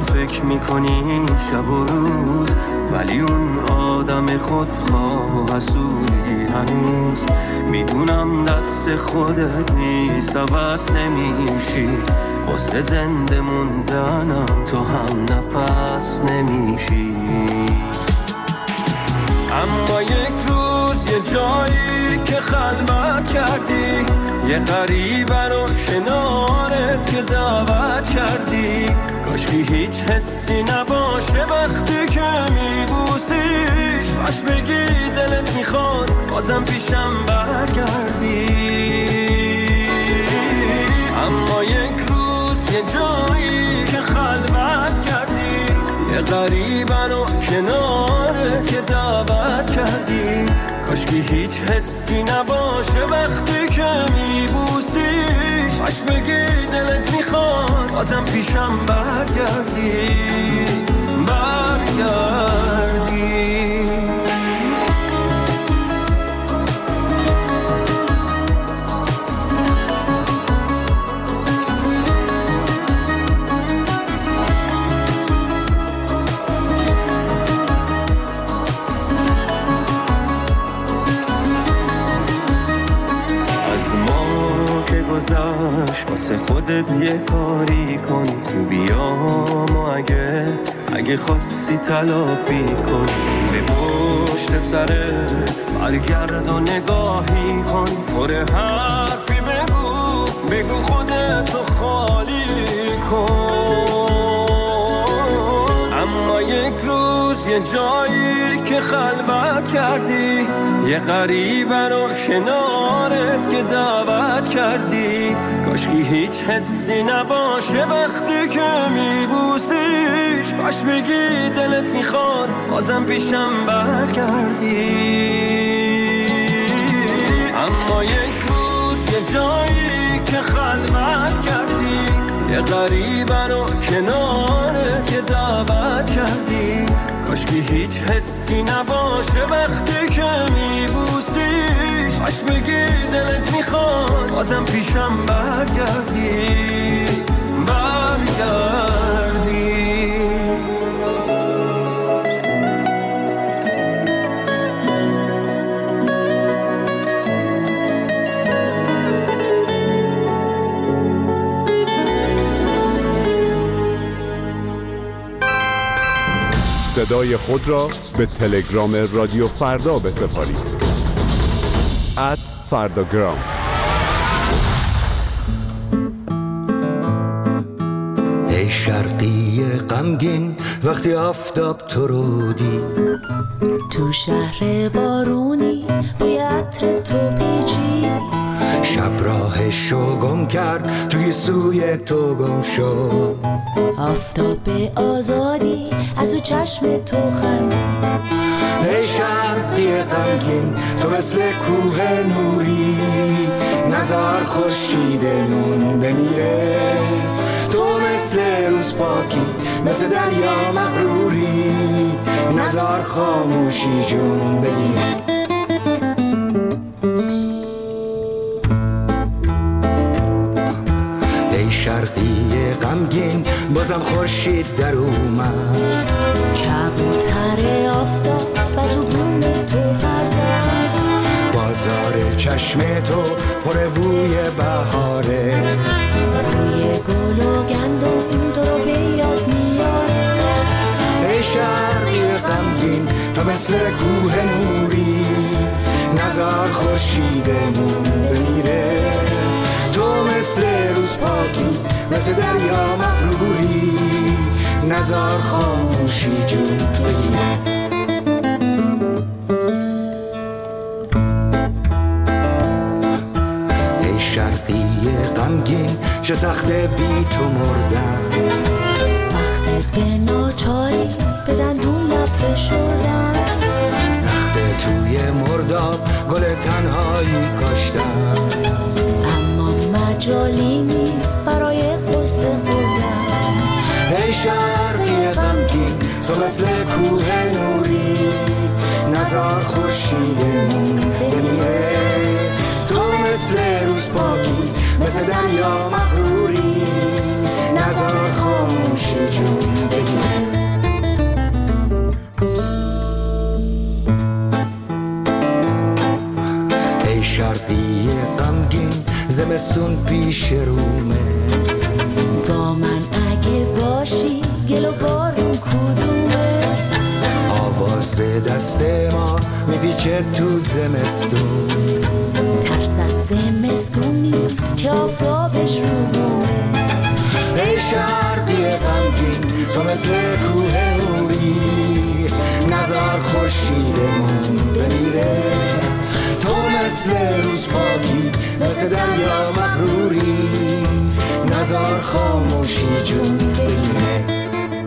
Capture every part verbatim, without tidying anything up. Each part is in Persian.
هم فکر میکنی شب و روز، ولی اون آدم خودخواه حسودی هنوز. میدونم دست خودت نیست، عوض نمیشی، واسه زنده موندنم تو هم نفس نمیشی. اما یک روز یه جایی که خلوت کردی، یه غریبه رو کنارت که دعوت کردی، کاشکی هیچ حسی نباشه وقتی که میبوسیش، باش بگی دلت میخواد بازم پیشم برگردی. اما یک روز یه جایی که خلوت کردی، یه غریبه رو کنارت که دعوت کردی، کاشکی هیچ حسی نباشه وقتی که میبوسیش، باش بگی دلت میخواد بازم پیشم برگردی برگردی. گذشت واسه خودت یه کاری کن، خوبیامو اگه اگه خواستی تلافی کن. به پشت سرت برگرد و نگاهی کن، پر حرفی بگو بگو خودتو خالی کن. اما یک روز یه جایی که خلوت کردی، یه غریبه رو کنارت که دعوت کردی، کاشکی هیچ حسی نباشه وقتی که میبوسیش، باش بگی دلت میخواد بازم پیشم برگردی. اما یک روز یه جایی که خلوت کردی، یه غریبه رو کنارت که دعوت کردی، کاشکی هیچ حسی نباشه وقتی که میبوسیش، باش بگی دلت میخواد بازم پیشم برگردی برگردی. صدای خود را به تلگرام رادیو فردا بسپارید. ات فرداگرام. ای شرقی غمگین وقتی آفتاب تو رو دید، تو شهر بارونی بوی عطر تو پیچی، شب راهشو گم کرد توی سوی تو گم شد، آفتاب آزادی از تو چشم تو خندید. ای شرقی غمگین تو مثل کوه نوری، نزار خورشیدمون بمیره، تو مثل روز پاکی مثل دریا مغروری، نزار خاموشی جون بگیر. ای شرقی غمگین بازم خورشید در اومد، کبوتر آفتاب بر رو بوم تو پر زد، بازار چشم تو پر بوی بهاره، بوی گل و گندم تو رو به یاد میاره. ای شرقی غمگین تو مثل کوه نوری، نزار خورشیدمون بمیره، تو مثل روز پاکی مثل دریا مغروری، نزار خاموشی جون بگیره. ای شرقی غمگین چه سخته بی تو مردن، سخته به ناچاری به دندون لب فشردن، سخته توی مرداب گل تنهایی کاشتن، اما مجالی نیست برای قصه خوردن. ای شرقی غمگین تو مثل کوه نوری، نزار خورشیدمون بمیره، تو مثل روز پاکی مثل دریا مغروری، نزار خاموشی خاموشی جون بگیره. ای شرقی غمگین زمستون پیش رومه، با من اگه باشی گل و بارون کدومه؟ آواز دست ما میپیچه تو زمستون، ترس از زمستون نیست که آفتابش رو بومه. ای شرقی غمگین تو مثل کوه نوری، نزار خورشیدمون بمیره. تو مثل روز پاکی مثل دریا مغروری، نزار خاموشی جون بگیره.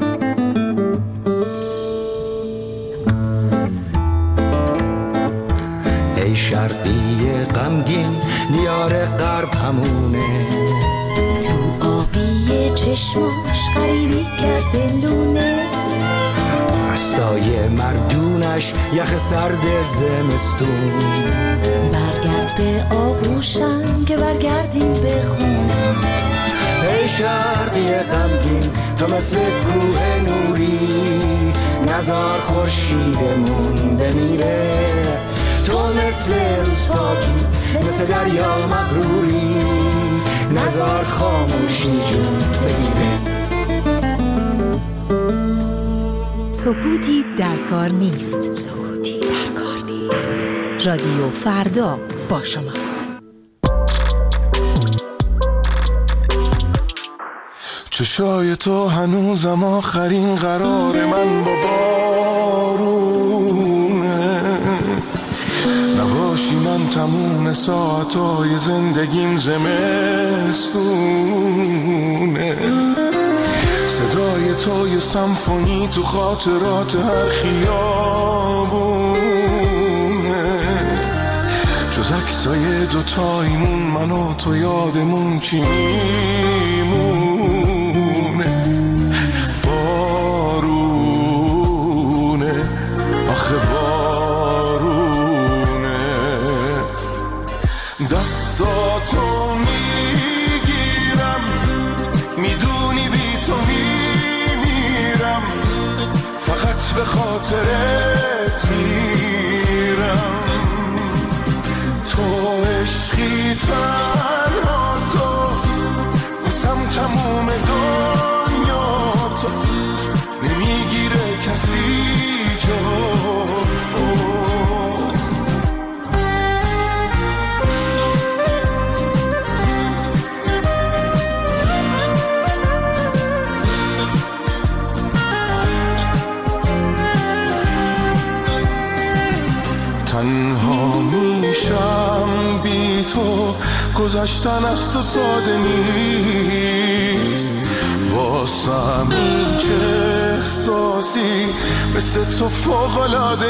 ای شرقی غمگین دیار غرب همونه، تو آبی چشماش غریبی کرده لونه، دستای مردونش یخ سرد زمستون. برگرد به آغوشم که برگردیم به خونه. ای شرقی غمگین تو مثل کوه نوری، نزار خورشیدمون بمیره. تو مثل روز پاکی مثل دریا مغروری، نزار خاموشی جون بگیره. سکوتی در کار نیست. سکوتی در کار نیست. رادیو فردا با شماست. چشای تو هنوزم آخرین قرار من با بارونه، نباشی من تموم ساعتای زندگیم زمستونه. صدای تو یه سمفونی تو خاطرات هر خیابونه، جز عکسای دوتایمون من و تو یادمون چی میمونه؟ بارونه، آخه بارونه. دستاتو میگیرم میدونی بی تو میمیرم، فقط به خاطرت میرم. تو عشقی تنها تو بسم تموم دنیا، تو نمیگیره کسی جا تو. تنها میشم بی تو، گذشتن از تو ساده نیست. واسم هیچ احساسی مثل تو فوق‌العاده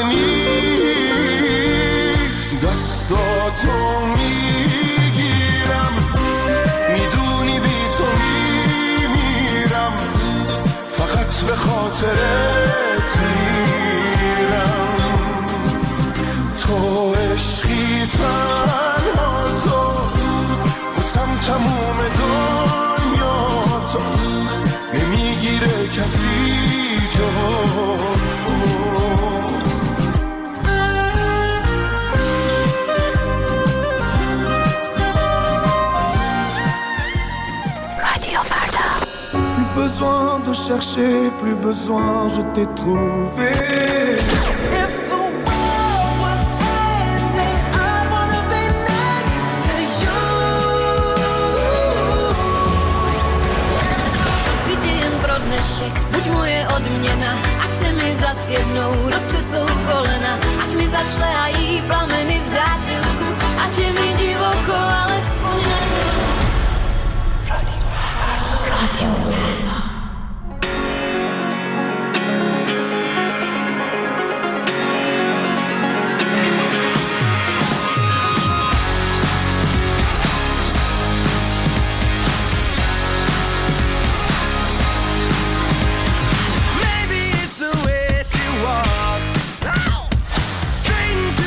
نیست. دستاتو میگیرم میدونی بی تو میمیرم، فقط به خاطرت میرم. تو عشقی تنها تو بسم تموم دنیا، تو نمیگیره کسی جا تو. رادیو فردا. Plus besoin de chercher, plus besoin, je t'ai trouvé. Buď moje odměna, ať se mi zas jednou roztřesou kolena, ať mi zašlehají plameny v zátylku, ať je mi divoko, alespoň na chvíli. Radio Farda. Radio Farda. Straight into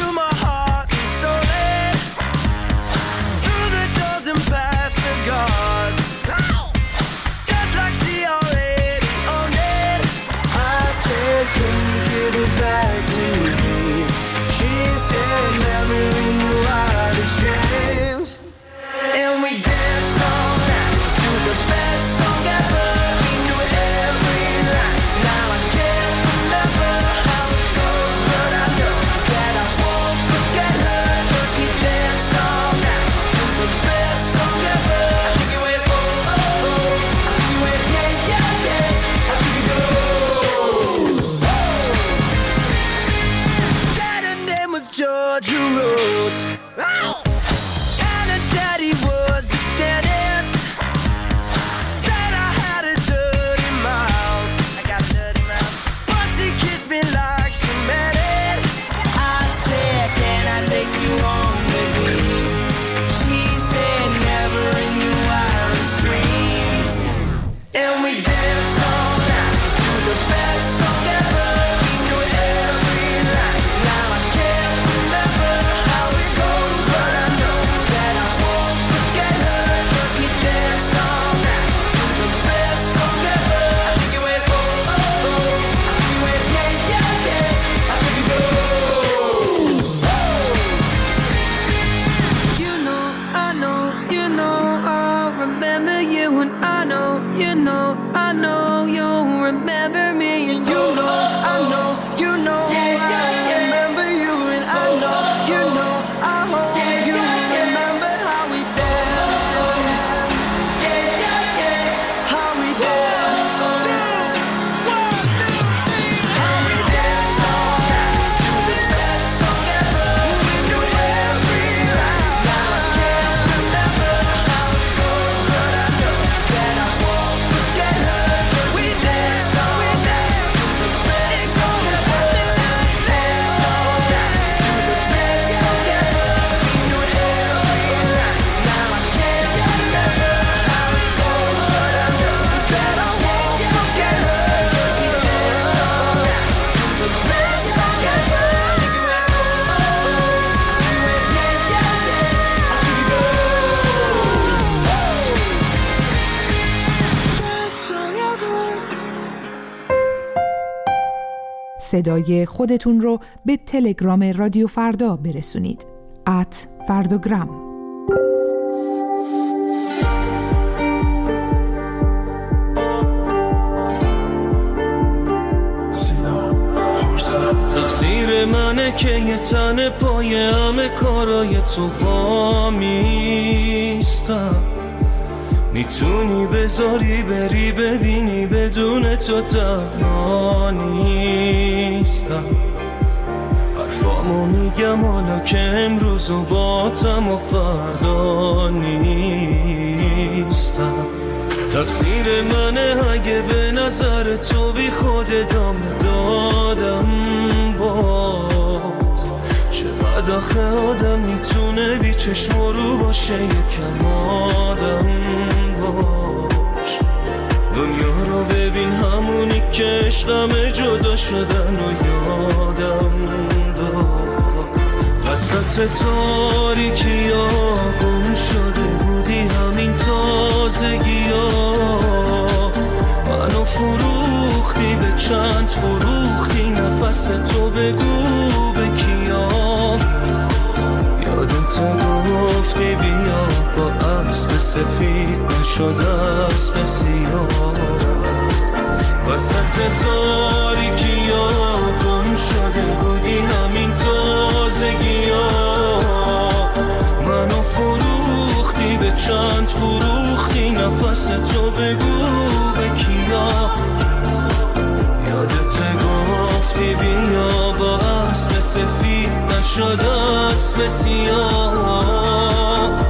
صدای خودتون رو به تلگرام رادیو فردا برسونید. ات فرداگرام. تقصیر منه که یه تن پای همه کارای تو وامیستم. میتونی بذاری بری ببینی بدون تو تنها نیستم. حرفامو میگم حالا که امروز و باتم و فردا نیستم. تقصیر منه اگه به نظر تو بی خود ادامه دادم باد. چقدر آخه آدم میتونه بی چشم رو باشه یکم آدم باش. دنیا رو ببین همونی که عشقمه جدا شدن و یادم داد. وسط تاریکی ها گم شده بودی همین تازگی ها. منو فروختی به چند فروختی نفس تو بگو به کیا. یادت گفتی بیا با اسب سفید نشد اسب سیاه. وسط تاریکی ها گم شده بودی همین تازگی ها. منو فروختی به چند فروختی نفس تو بگو به کیا. یادت گفتی بیا با اسب سفید نشد اسب سیاه.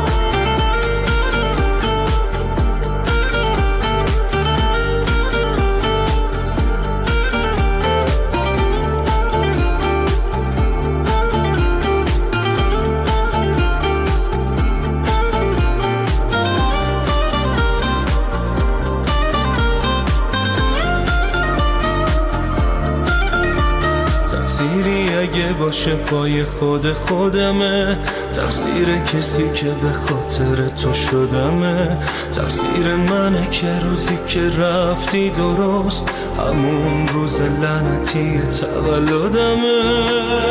اگه باشه پای خود خودمه. تقصیر کسی که به خاطر تو شدمه. تقصیر منه که روزی که رفتی درست همون روز لعنتی تولدمه.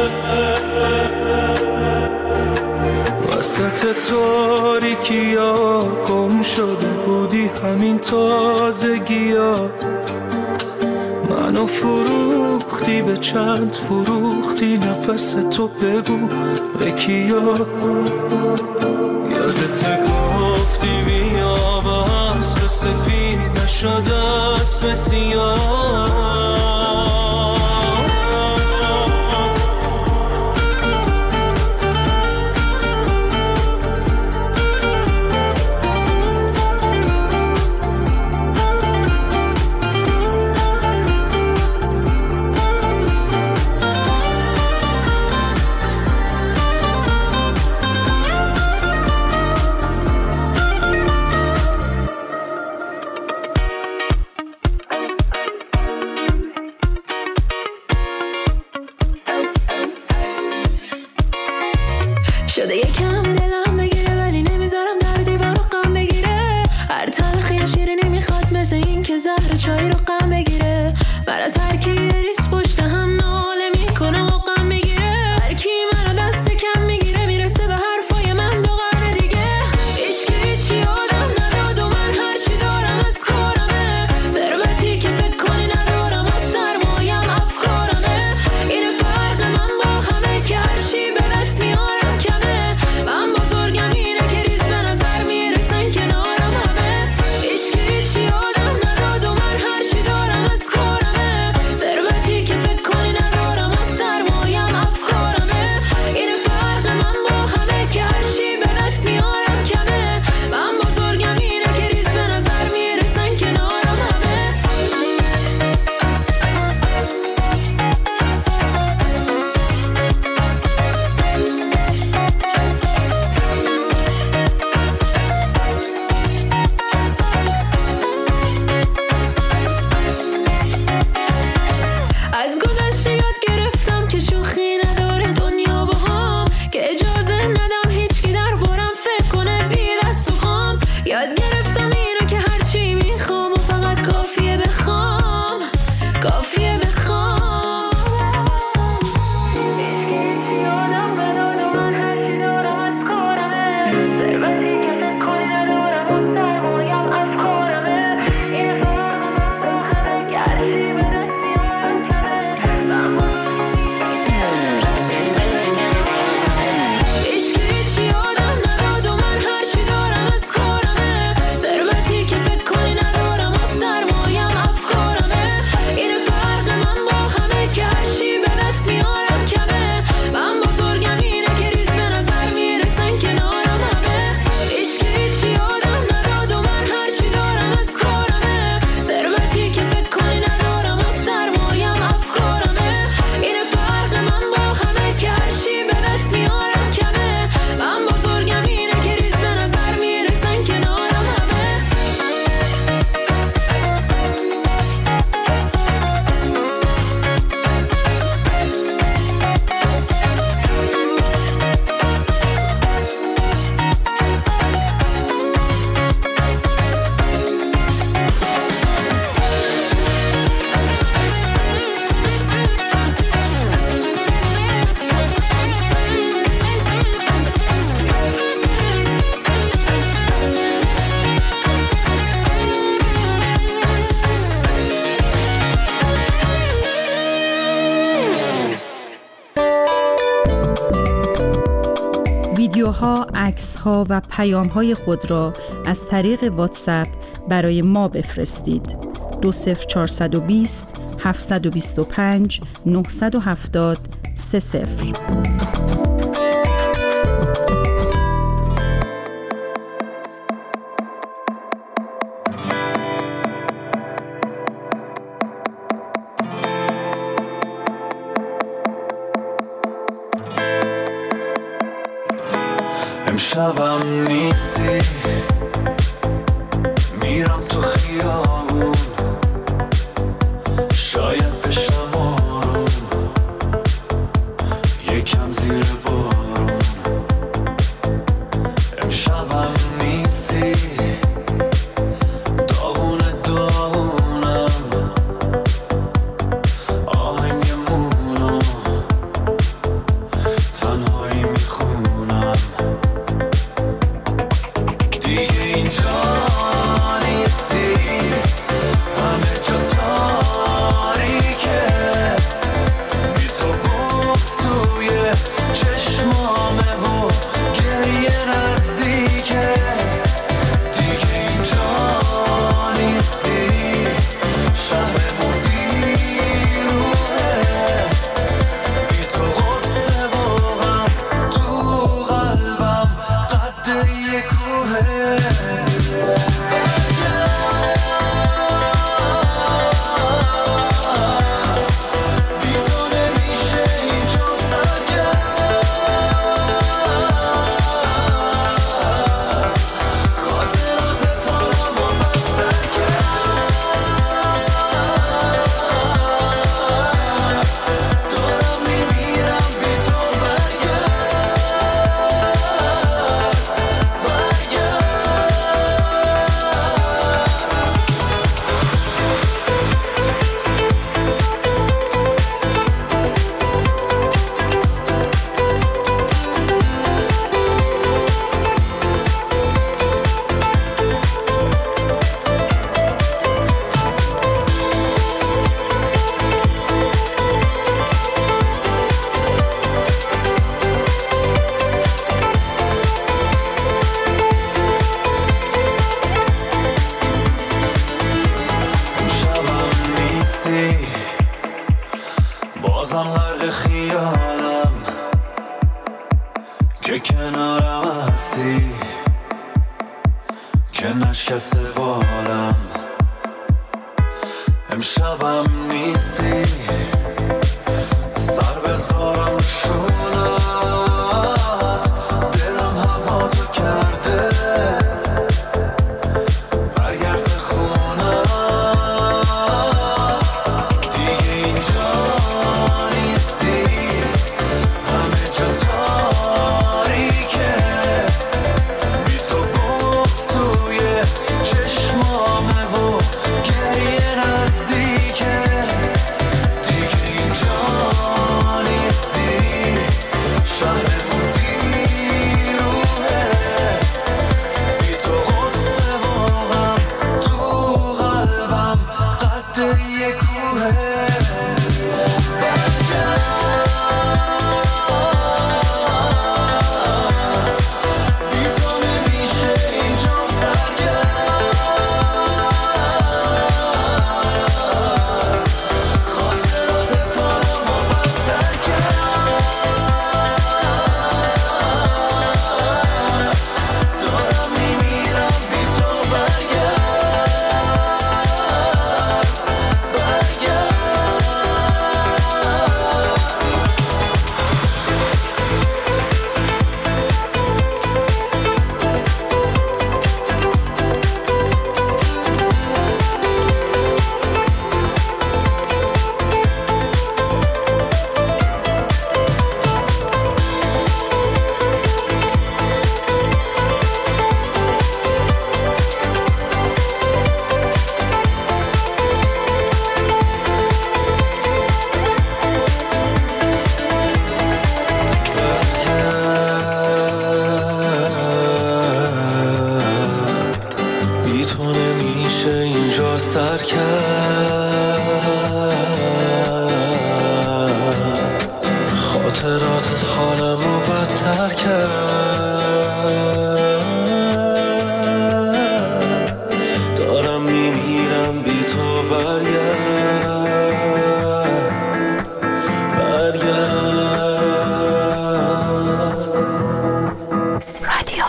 وسط تاریکی ها گم شده بودی همین تازگی ها. منو فروختی به چند فروختی نفس تو بگو به کیا. یادت گفتی بیا با اسب سفید نشد اسب سیاه. شده یکم دلم بگیره ولی نمیذارم در دیوار غم بگیره. هر تلخی شیرینی نمیخواد مثل این که زهر چای رو غم بگیره. بر از هر کی ریس پشت هم ناله میکنه و غم میگیره. هر کی منو دست کم میگیره میرسه به حرفای من دو قرن دیگه. هیچ کی هیچی آدم نداد و من هرچی دارم از کارمه. ثروتی که فکر کنی ندارم از سرمایم افکارمه. این فرق من با همه که هرچی به دست میارم کمه. من بزرگم اینه که ریز به نظر میرسن کنارم همه. هیچ کی هیچی آدم نداد و من هرچی دارم از کارمه. ثروتی شما عکس ها و پیام های خود را از طریق واتساپ برای ما بفرستید. دو صفر چهارصد و بیست هفتصد و بیست و پنج نهصد و هفتاد سه صفر. امشبم نیستی، میرم تو خیابون، شاید بشم آروم، یکم زیر بارون. امشبم نیستی، داغونه داغونم، آهنگ مونو تنهایی میخونم. دیگه اینجا نیستی، همه جا تاریکه، بی تو بغض توی چشمامه و گریه نزدیکه. دیگه اینجا نیستی، شهرمون بیروحه، بی تو غصه و غم تو قلبم قد یه کوهه. بی تو نمیشه اینجا سرگرم، خاطرات تارم و بدتر کرد. دارم میمیرم بی تو، امشبم نیستی، بازم غرق خیالم که کنارم هستی، که نشکسته بالم. امشبم نیستی، سر بذارم شونت، دلم هوا تو کرده، برگرد خونم. دیگه اینجا نیستی، همه جا تاریکه، بی تو بغض توی چشمامه و گریه نزدیکه.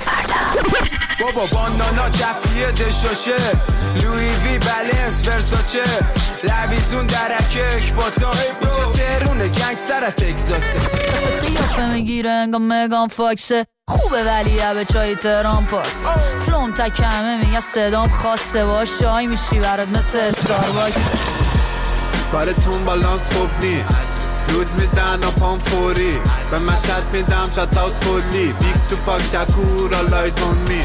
فردا. بابا بانانا جفیه دشاشه لوی وی بلنس ورساچه لویزون درکه اکباتا اینجا تهرونه گنگستر تگزاسه قیافه میگیره انگا مگان فاکسه خوبه ولی به چای تهران پاس فلوم تکمه میگه صدام خاصه باش شای میشی برات مثل استارباک کارتون بالانس خوب نی روز میدن و پام فوری به مشهد میدم شات اوت کلی بیگ تو پاک شکور آلایز اون می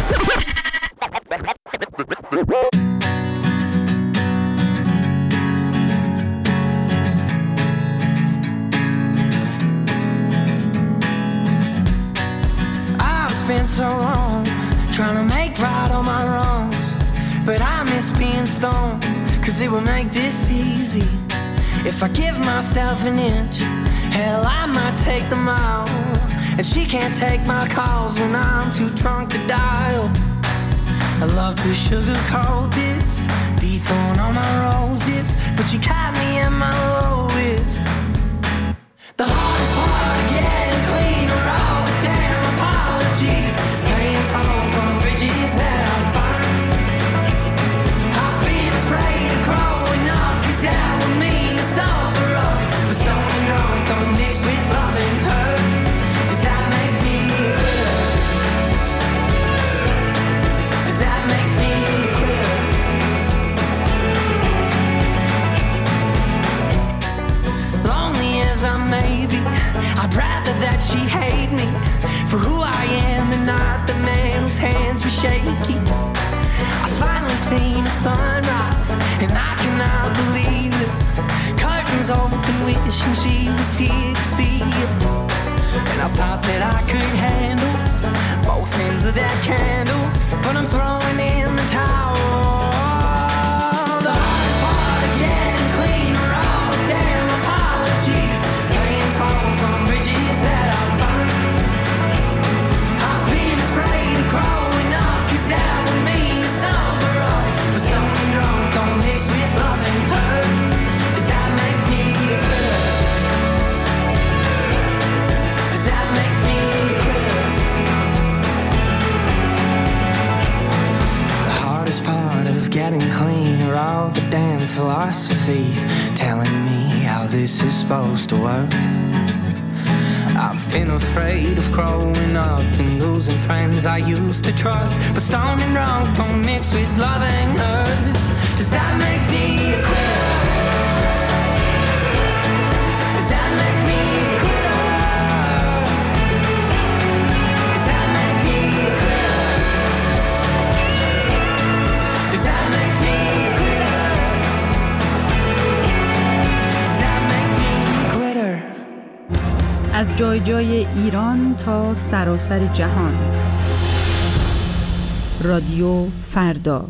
I've spent so long trying to make right all my wrongs, but I miss being stoned, cause it would make this easy. If I give myself an inch, hell I might take the mile. And she can't take my calls when I'm too drunk to dial. I love to sugarcoat this, dethorn all my roses, but you caught me at my lowest. The hardest part of getting clean are all the damn apologies, paying tolls on bridges that I've burned. I've been afraid of growing up, cause that would mean to sober up, but stone and drunk don't mix with love and hurt. Does that make me a quitter? Does that make me a quitter? Lonely as I may be, I'd rather that she hate me for who I am and not the man whose hands were shaky. I finally seen the sunrise and I cannot believe it. Curtains open wishing she was here to see it. And I thought that I could handle both ends of that candle, but I'm throwing in the towel. The hardest part of getting clean are all the damn apologies, paying tolls on bridges that I've burned. I've been afraid of growing up, cause that would mean to sober up, but stone and drunk don't mix with love and hurt. Does that make me a quitter? Does that make me a quitter? The hardest part of getting clean are all the damn philosophies telling me how this is supposed to work. I've been afraid of growing up and losing friends I used to trust, but stone and drunk don't mix with love and hurt. Does that make me a quitter? Does that make me a quitter? Does that make me a quitter? Does that make me a quitter? Does that make me a quitter? از جای جای ایران تا سراسر جهان. رادیو فردا.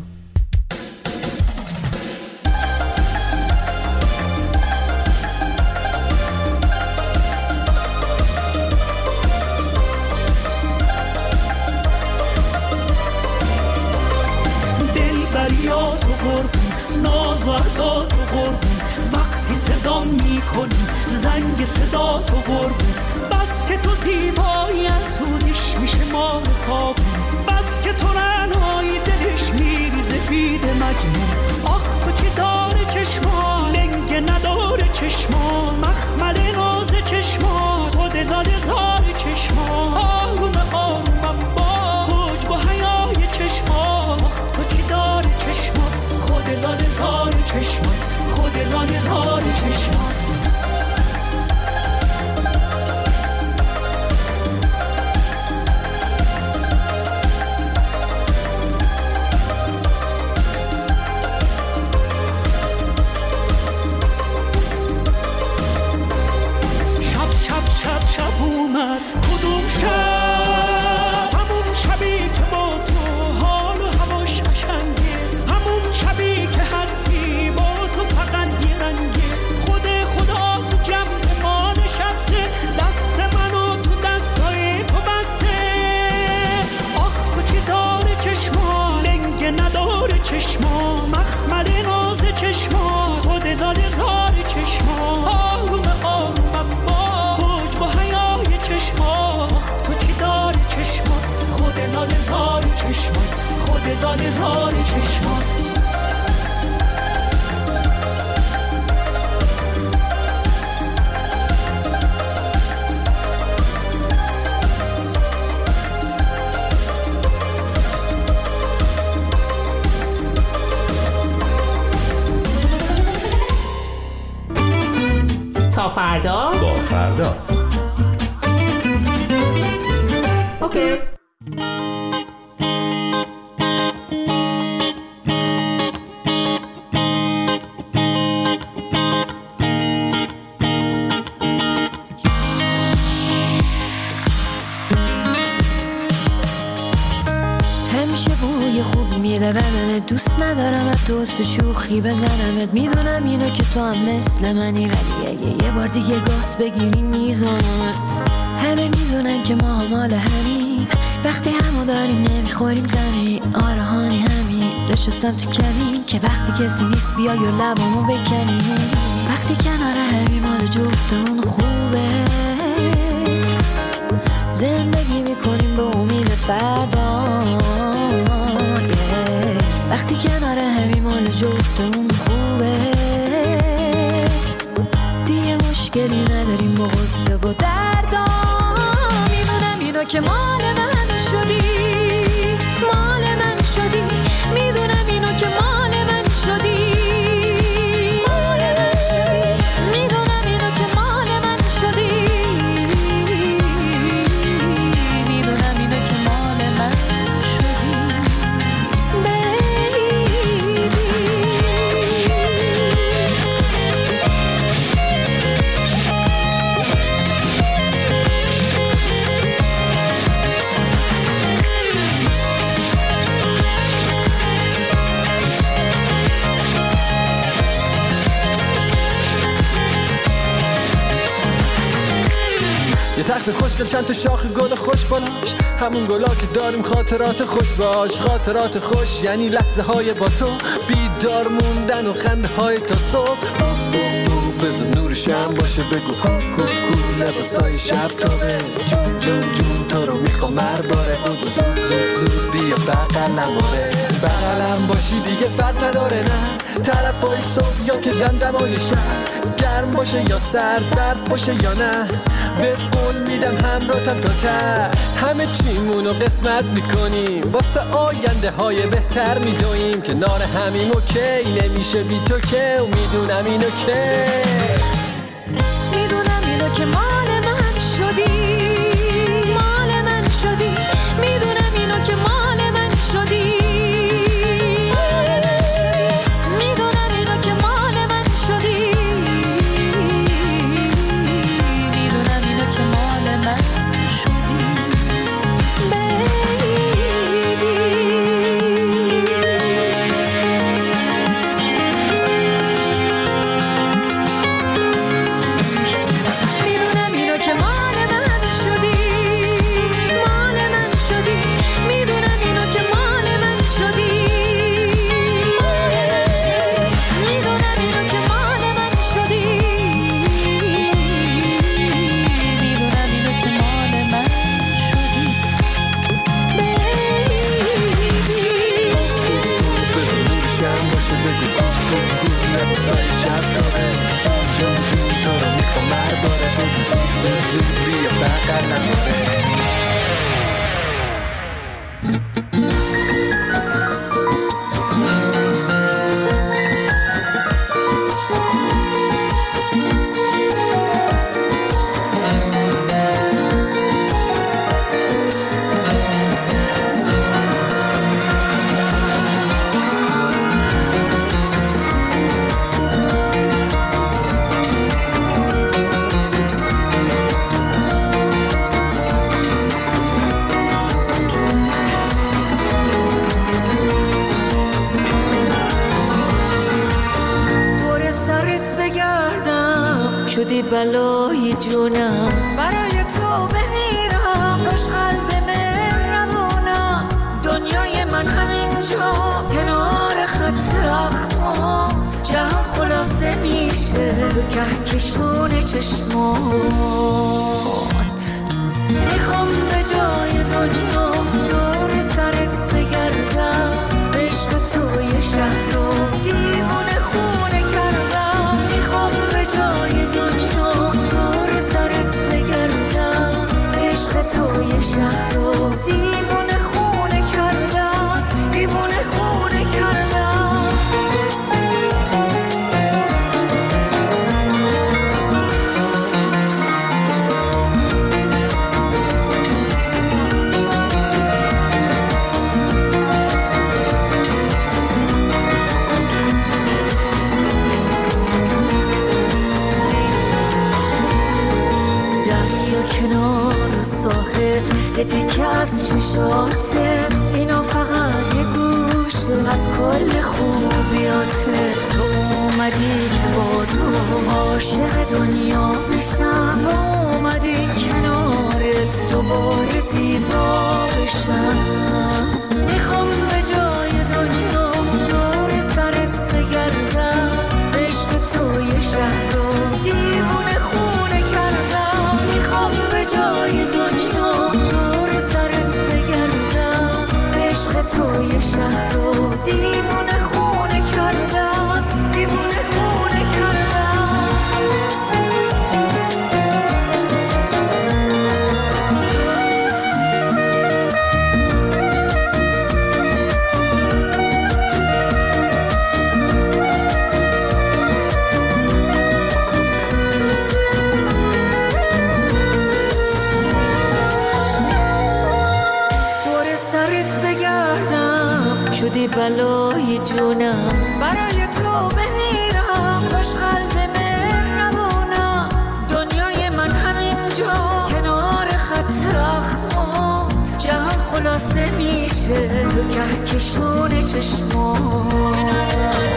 دلبریات و قربون ناز و عدات و قربون وقتی صدا میکنی زنگ صدا تو قربون بس که تو زیبایی از سودش میشه مال کابون بس که تو رنایی دلش میریزه بید مجنون آخ تو چی داره چشما لنگ نداره چشما مخمل ناز چشما خود لاله زار چشما آروم آرومم با حج با حیای چشما آخ تو چی داره چشما خود لاله زار چشما خود لاله زار چشما کدوم شب همون شبی که با تو حال و هواش قشنگه همون شبی که هستی با تو فقط یه رنگه خود خدا تو جمع ما نشسته دست منو تو دستای تو بسته آخ تو چی داره چشما لنگ نداره چشما مخمل ناز چشما خود لاله زار چشما آروم آرومم با حج با حیای چشما تو چی داری چشما خود لاله خانه زار چشمات. تا فردا با فردا. اوکی. همیشه بوی خوب میده بدنت، دوست ندارم از دوست شوخی بزنمت. میدونم اینو که تو هم مثل منی، ولی اگه یه بار دیگه گاز بگیری میزنمت. همه میدونن که ما مال همیم، وقتی همو داریم نمیخوریم زمین. آره هانی همین نشستم تو کمین که وقتی کسی نیست بیای و لبامو بکنی. وقتی کنار همی مال جفتمون خوبه، زندگی میکنیم به امید فردا. وقتی کنار همی مال جفتمون خوبه، دیگه مشکلی نداریم با غصه و دردا. میدونم اینو که مال من شدی، مال من شدی. میدونم اینو که مال من شدی، مال من شدی. میدونم اینو که مال من شدی، میدونم اینو که مال من شدی. یه تخت خوشگل چند تا شاخ گل خوش بالاش، همون گلا که داریم خاطرات خوش باش. خاطرات خوش یعنی لحظه های با تو، بیدار موندن و خنده های تا صبح. بزن نور شم باشه بگو ها کو کو، لباسای شب تابه. جون جون جون تو رو میخوام مرباره، بودو زود زود زود بیا بغلم. آره بغلم باشی دیگه فرق نداره، نه طرفای صبح یا که دمدمای شب. گرم باشه یا سرد، برف باشه یا نه، بهت قول میدم همراهتم تا ته. همه چیمونو قسمت میکنیم، واسه آینده های بهتر میدویم. کنار همیم اوکی نمیشه بی تو که، و میدونم اینو که میدونم اینو که مال من شدی، مال من شدی. میدونم اینو که مال من شدی، مال من شدی. میدونم اینو که مال من شدی، میدونم اینو که مال من شدی. میدونم اینو که مال من شدی، مال من شدی. میدونم اینو که مال من شدی، مال من شدی. میدونم اینو که مال من شدی، میدونم اینو که مال من شدی. بزن نور شم باشه بگو کو کو کو، لباسای شب تابه. جون جون جون تو رو میخوام مرباره، بودو زود زود زود بیا بغلم. آره شدی بلای جونم، برای تو بمیرم. خوش قلب مهربونم، دنیای من همینجاست کنار خط اخمات. جهان خلاصه میشه تو کهکشون چشمات. میخوام به جای دنیا دور سرت بگردم، خاطر تو اومدی که با تو عاشق دنیا بشم، اومدی کنارت دوباره زیبا بشم. میخوام به جای دنیا دور سرت بگردم، عشق تو یه شهر رو دیوونه خونه کردم. میخوام به جای دنیا دور سرت بگردم، عشق تو یه شهر رو دیوونه خونه کردم، دیوونه خونه کردم. شدی بلای جونم، برای تو بمیرم، خوش قلب مهربونم. دنیای من همینجا کنار خط اخمات، جهان خلاصه میشه تو کهکشون چشمات.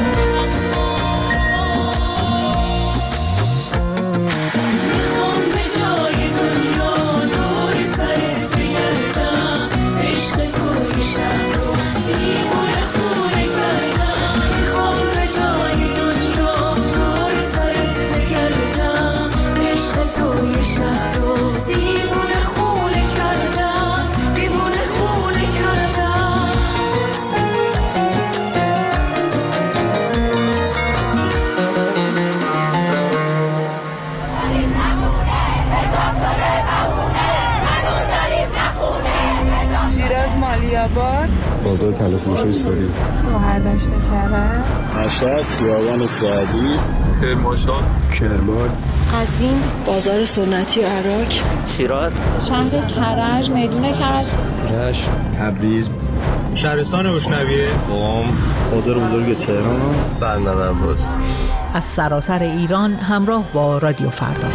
بازار تلفروشی سوری، شهردشت کرد، مشهد، خیابان سعدی، کرمانشاه، کرمان، قزوین، بازار سنتی و عراق، شیراز، شهر کرج، میدون کرج، رشت، تبریز، شهرستان روشنویه، قم، بازار بزرگ تهران، بندر عباس. از سراسر ایران همراه با رادیو فردا.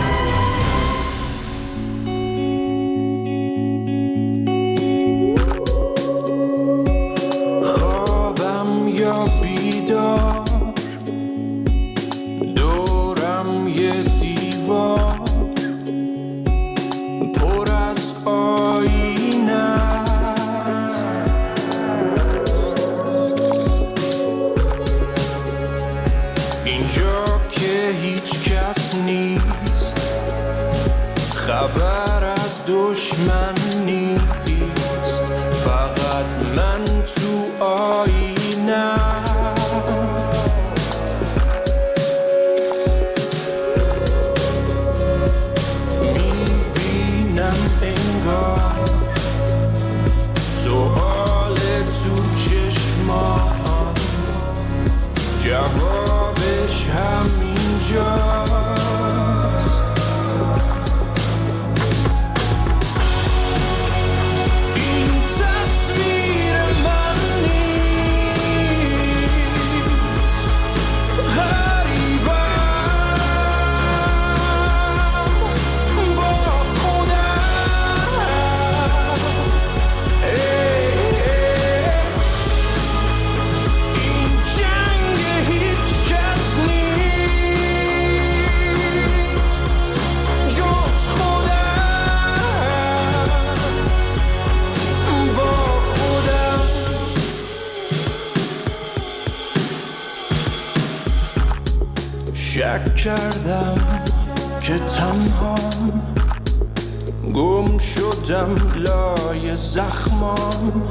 شک کردم که تنهام، گم شدم لای زخمام.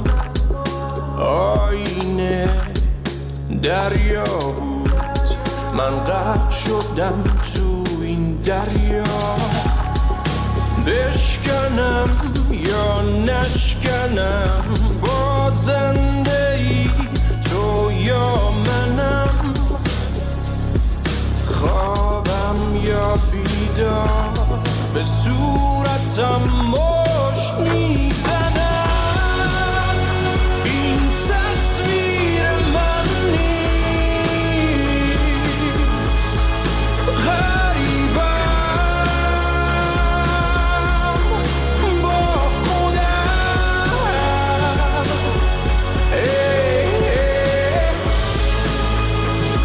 آینه دریا بود، من غرق شدم تو این دریا. بشکنم یا نشکنم، با زنده ای تو یا منم. خوابم یا بیدار، به صورتم مشت میزنم. این تصویر من نیست، غریبم با خودم. ای ای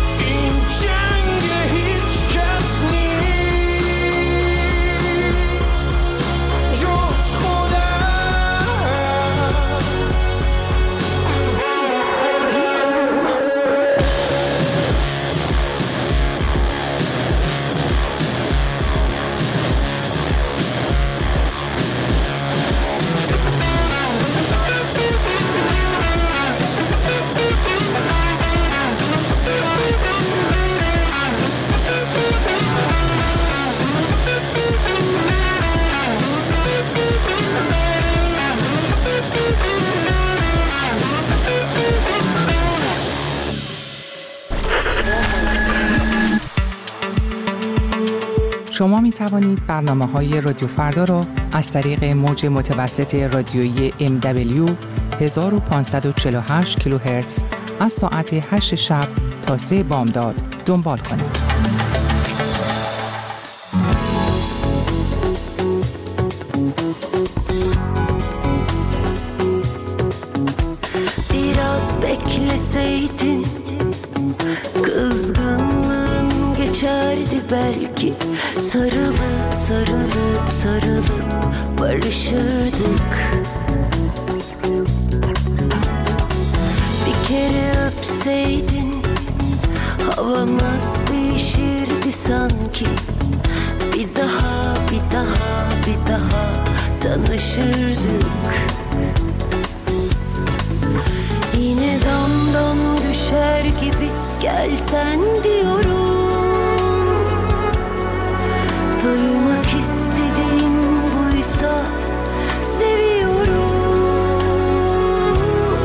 شما می توانید برنامه های رادیو فردا را از طریق موج متوسط رادیویی ام دبلیو هزار و پانصد و چهل و هشت کیلوهرتز از ساعت هشت شب تا سه بامداد دنبال کنید. Biraz bekleseydin kızgınlığın geçerdi belki. Sarılıp sarılıp sarılıp barışırdık. Bir kere öpseydin havamız değişirdi sanki. Bir daha bir daha bir daha tanışırdık. Yine damdan düşer gibi gelsen diyorum. Duymak istediğin buysa seviyorum.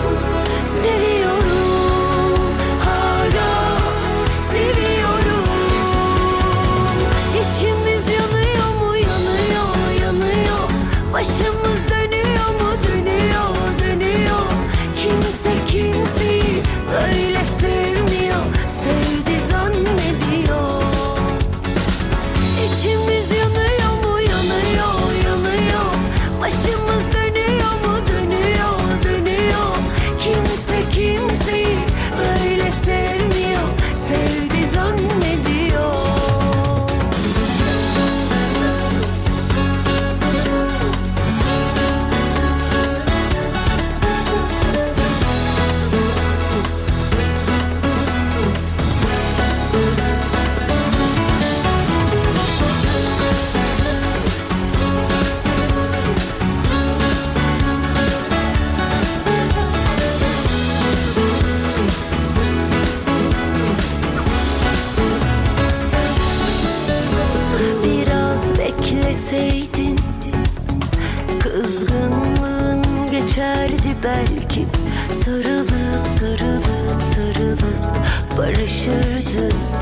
Seviyorum. Hala seviyorum. İçimiz yanıyor mu? Yanıyor, yanıyor. Başımız dönüyor mu? Dönüyor, dönüyor. Kimse kimseyi öyle sevmiyor. Sevdi zannediyor. İçimiz yanıyor mu? Yanıyor, yanıyor. Başımız dönüyor mu? Dönüyor, dönüyor. Kimse kimseyi öyle sevmiyor. Sevdi zannediyor. Biraz bekleseydin kızgınlığın geçerdi belki. Sarılıp sarılıp sarılıp barışırdık.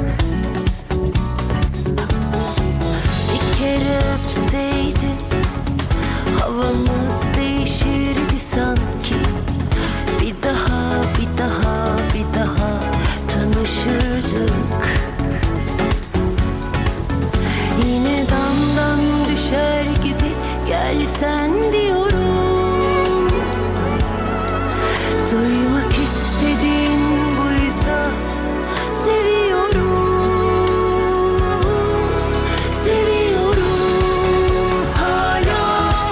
Bir kere öpseydin havamız değişirdi sanki. Bir daha bir daha bir daha tanışırdık. Yine damdan düşer gibi gelsen diyorum. Duymak istediğin buysa seviyorum. Seviyorum. Hala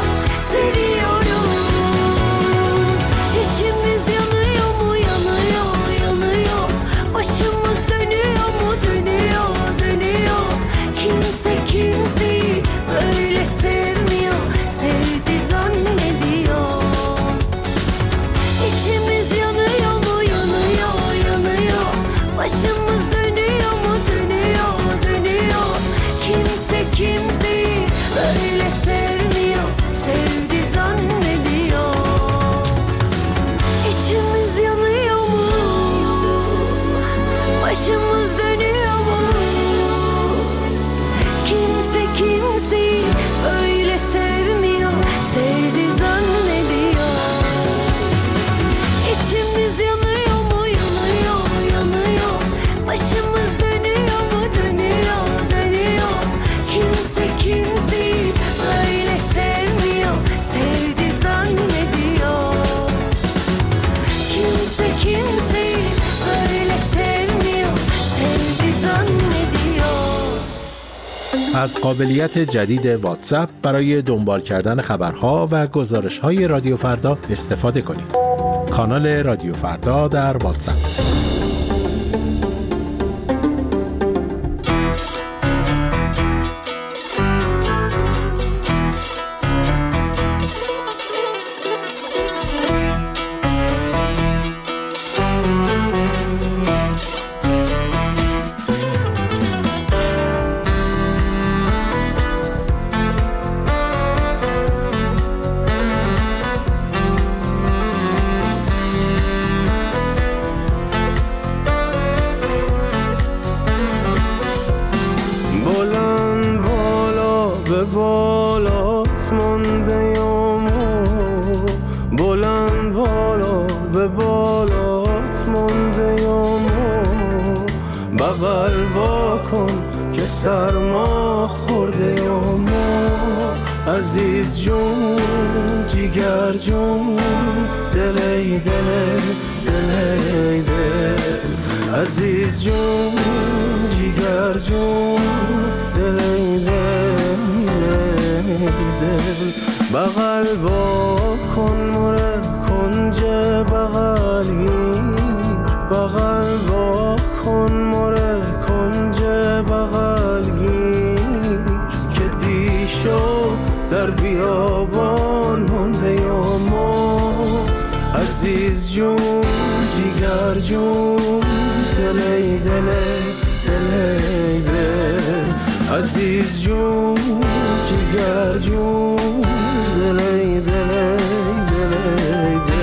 seviyorum. İçimiz yanıyor mu? Yanıyor, yanıyor. Başımız dönüyor mu? Dönüyor, dönüyor. Kimse kimseyi öyle sevmiyor. Sevdi zannediyor. İçimiz yanıyor mu? Yanıyor, yanıyor. Başımız dönüyor mu? Dönüyor, dönüyor. Kimse kimseyi öyle sevmiyor. Sevdi zannediyor. İçimiz yanıyor mu? Başımız dönüyor mu? Kimse kimseyi öyle sevmiyor. Sevdi zannediyor. İçimiz yanıyor mu? Yanıyor, yanıyor. Başımız dönüyor mu? Dönüyor, dönüyor. Kimse kimseyi öyle sevmiyor. Sevdi zannediyor. Kimse kimseyi öyle sevmiyor. Sevdi zannediyor. از قابلیت جدید واتساپ برای دنبال کردن خبرها و گزارش‌های رادیو فردا استفاده کنید. کانال رادیو فردا در واتساپ. بغل وا کن که سرما خورده یا ما عزیز جون جیگر جون دلی دلی دلی دل عزیز جون جیگر جون دلی دلی دل بغل وا کن مره کنج بغل گیر بغل وا کن مره کنج بغل گیر که دیشو در بیابان مانده یا ما عزیز جون جیگر جون دلی دلی دلی دل عزیز جون جیگر جون دلی دلی دلی دل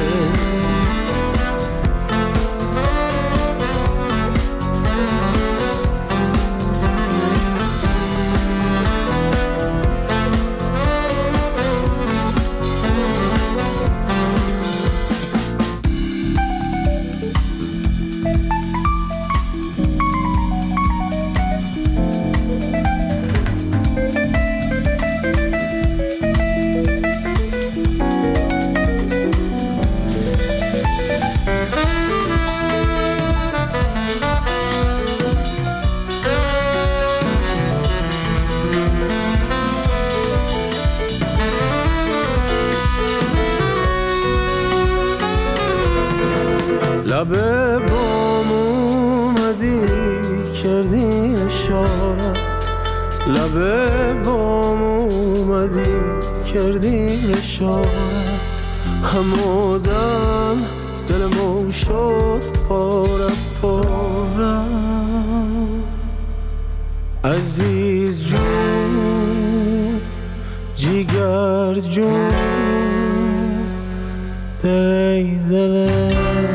لب بام اومدی کردی اشاره لب بام اومدی کردی اشاره همودم دلمو شد پاره پاره عزیز جون جیگر جون دلی دلی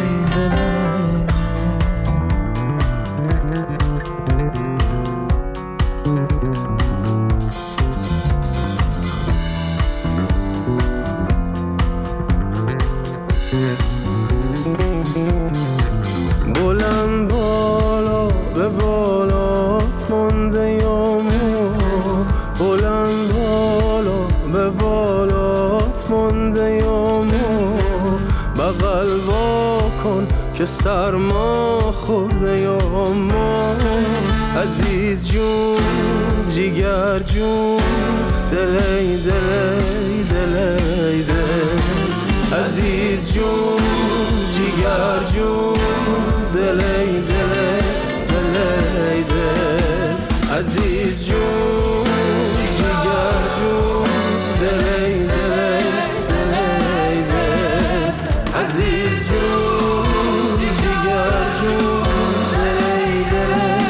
بلند بالا به بالات مانده یا ما بلند بالا به بالات مانده یا ما بغل وا کن که سرما خورده یا ما عزیز جون جیگر جون دلی دلی دلی دل عزیز جون جیگر جون دلی دلی دلی دل عزیز جون جیگر جون دلی دلی دلی دل عزیز جون جیگر جون دلی دلی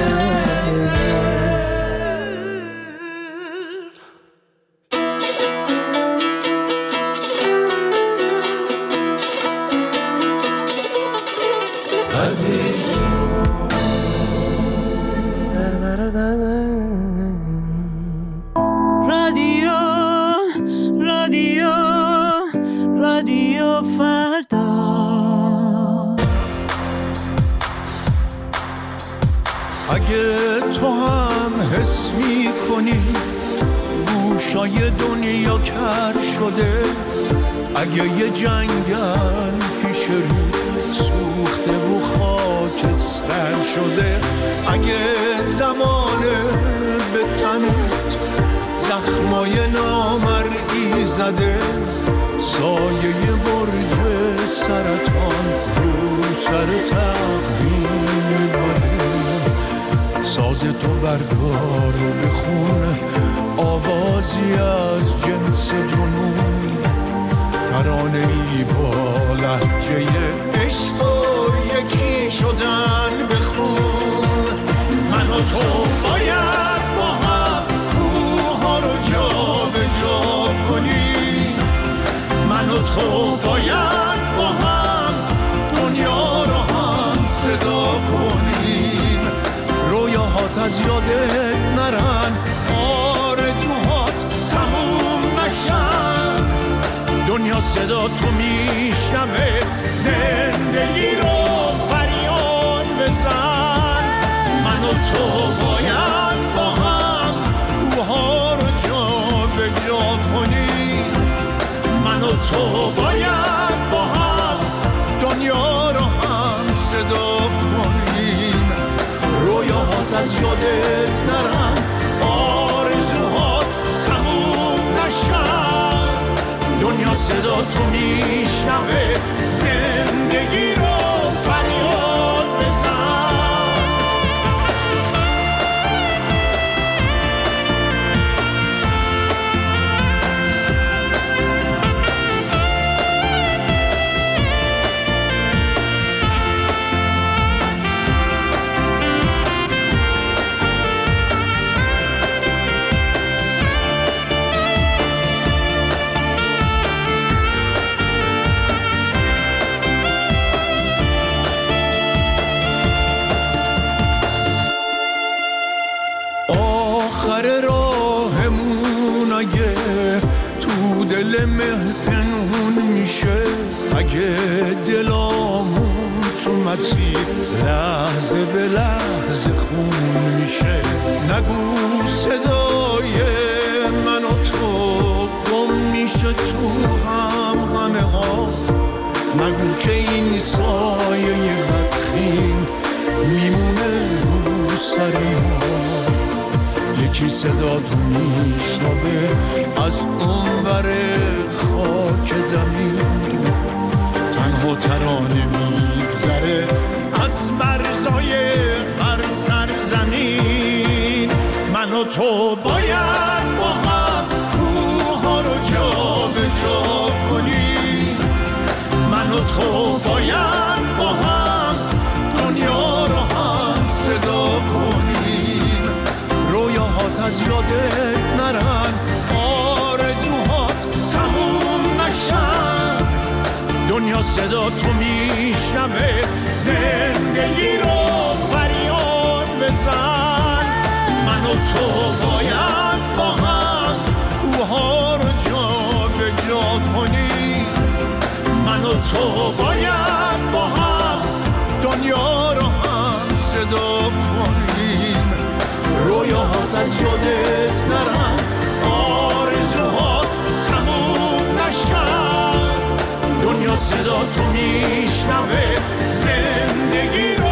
رادیو رادیو رادیو فردا اگه تو هم حس می کنی گوشای دنیا کر شده اگه یه جنگل پیش رو سوخته و خاکستر شده اگه زمانه به تنت زخمای نامرئی زده سایه برج سرطان رو سر تقویم بده ساز تو بردار و بخون آوازی از جنس جنون ترانه‌ای با لهجه عشق و یکی شدن بخون من و تو باید با هم کوها رو جا به جا کنیم من و تو باید با هم دنیا رو هم صدا کنیم رویاهات از یادت نرن آرزوهات تموم نشن دنیا صدا تو میشنوه زندگی رو فریاد بزن تو باید با هم دنیا رو هم صدا کنیم. رویاهات از یادت نرن، آرزوهات تموم نشن. دنیا صدا تو میشنوه، زندگی رو فریاد بزن. آخر راهمون اگه تو دل مه پنهون میشه، اگه دلامون تو مسیر لحظه به لحظه خون میشه، نگو صدای من و تو گم میشه تو هم همه ها. نگو که این سایه بدخیم میمونه رو سر ما. یکی صدا تو میشنوه از اونور خاک زمین، تنها ترانه میگذره از مرزای هر سرزمین. من و تو باید با هم کوها رو جا به جا کنیم. من و تو باید با هم دنیا رو هم صدا کنیم. رویاهات از یادت نرن، آرزوهات تموم نشن. دنیا صدا تو میشنوه، زندگی رو فریاد بزن. من و تو باید با هم کوها رو جا به جا کنیم. من و تو باید با هم دنیا رو هم صدا کنیم. رویاهات از یادت نرن، آرزوهات تموم نشن. دنیا صدا تو میشنوه، زندگی رو